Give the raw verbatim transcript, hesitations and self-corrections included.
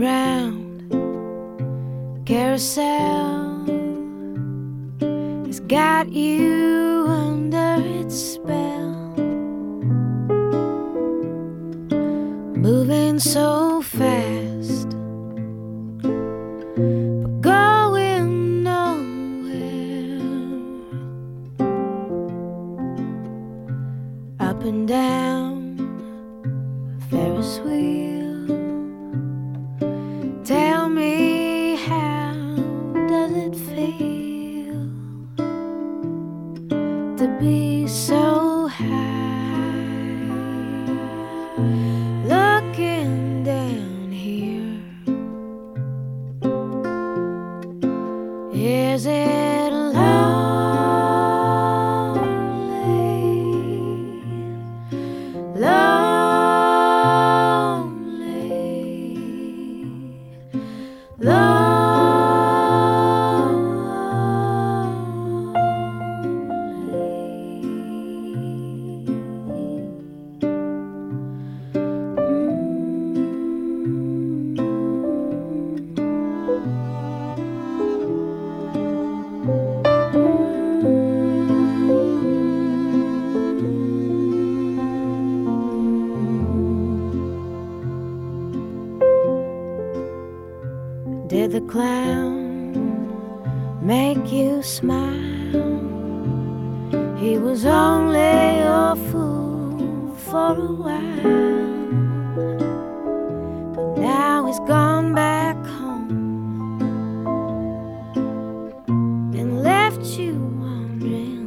round carousel has got you under its spell, moving so fast but going nowhere, up and down a Ferris wheel. Tell me, how does it feel to be so high, looking down here? Is it lonely, lonely? Did the clown make you smile? He was only a fool for a while, but now he's gone back home and left you wondering